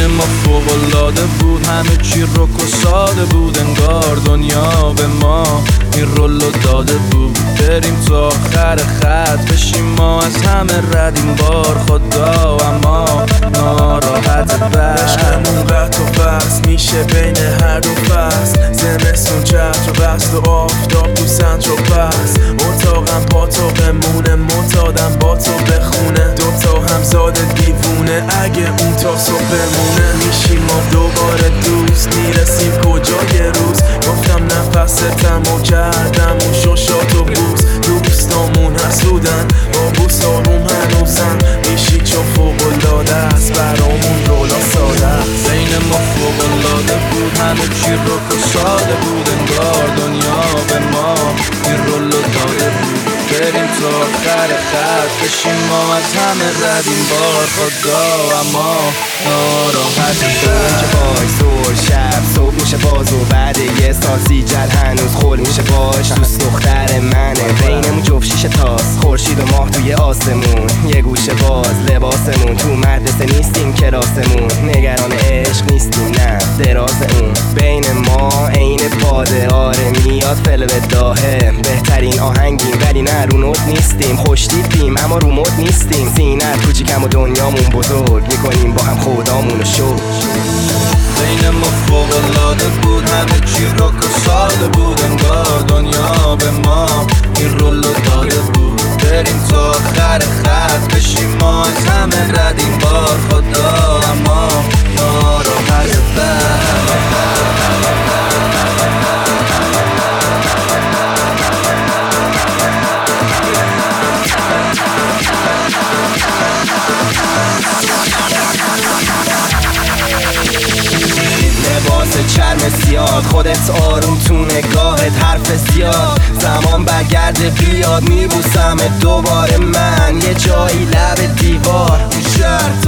بین ما فوق‌العاده بود، همه چی رک و ساده بود، انگار دنیا به ما این رولو داده بود. بریم تا آخر خط بشیم ما از همه رد این بار خدا، اما ناراحت عشقمون قطع و بس میشه بین هر دو فصل، زمستون چتر و بست و آفتاب تو سنتر و پس. اتاقم پا تو بمونه، معتادم با تو بخونه، دوتا همزاد دیوونه اگه اون تا صبح بمونه. میشیم ما دوباره دوست، میرسیم کجا یه روز، گفتم نفستم و کردم اون شوشات و بوس. دوستامون حسودن با بوس آروم هنوزن، میشی چون فوق‌العاده است برامون رولا ساده است. بین ما فوق‌العاده بود، همه چی رک و ساده بود، انگار دنیا به ما این رولو داده بود. بریم تا آخر خط بشیم ما از همه رد این بار خدا، اما ناراحت که وای زور شب صبح میشه باز و بعد یه سال سیجل هنوز خول میشه باش. دوست دختر منه بینمون جفت شیشه تاست، خورشید و ماه توی آسمون، یه گوشه باز لباسمون، تو مدرسه نیستیم کلاسمون، نگران عشق نیستیم نه دراز اون. بین ما عین باده آره میاد فل به داهه، بهترین آهنگیم ولی نه رو نوت نیستیم، خوش تیپیم اما رو مد نیستیم، سینت کوچیکم و دنیامون بزرگ، میکنیم با هم خدامونو شو. بین ما فوق‌العاده بود، همه چی رک و ساده بود، انگار دنیا به ما این رولو داده بود. بریم تا آخر خط بشیم ما از همه رد این بار خدا، اما ناراحت لباس چرم سیاد، خودت آروم تو نگاهت حرف زیاد، زمان برگرده بیاد میبوسم دوباره من، یه جایی لب دیوار، شرط